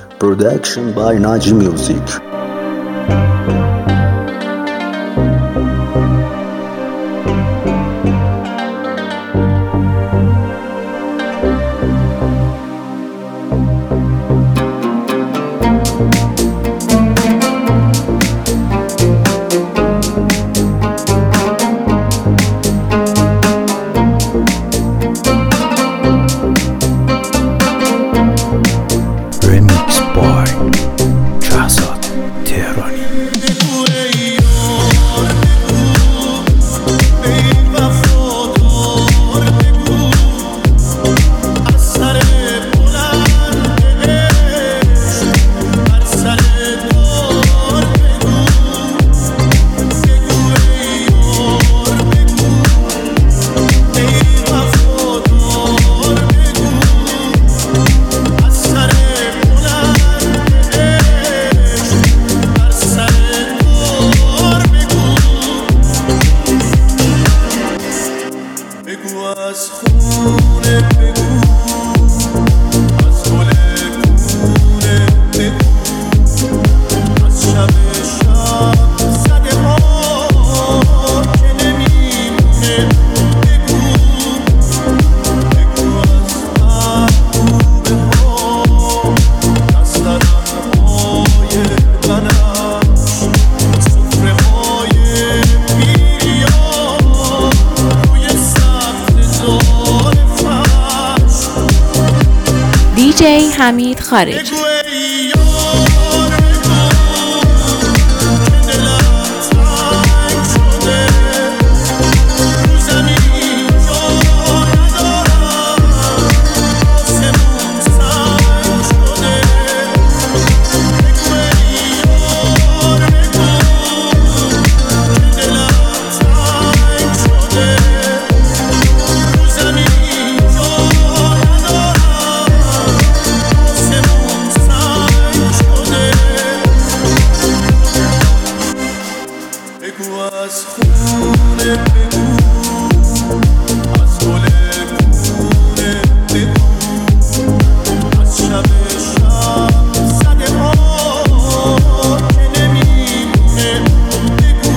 Production by Naji Music. Remix by Shahzad Tehrani. از خونه بگو، از گل کونه بگو، از شب زده ها که نمیمونه بگو، بگو از محبوبه ها، از قدم‌های بنفش، سفره های بیریان روی DJ حمید خارجی. از خونه بگو، از گل کونه بگو، از شب زده ها که نمیمونه بگو،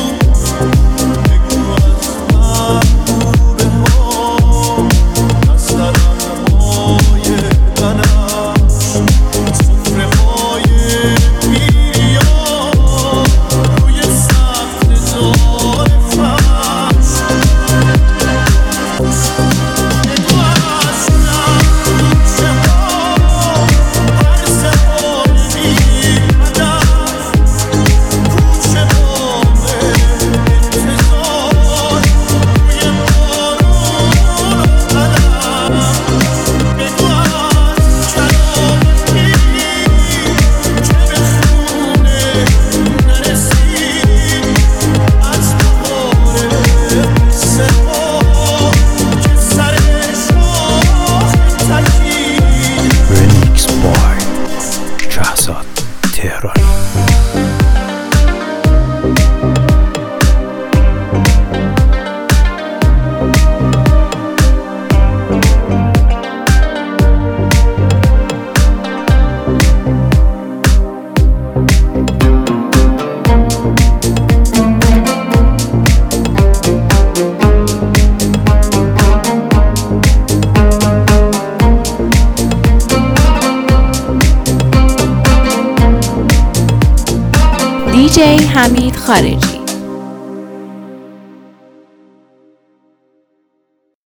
بگو از محبوبه ها، از قدم‌های بنفش، سفره های بیریان روی DJ حمید خارجی.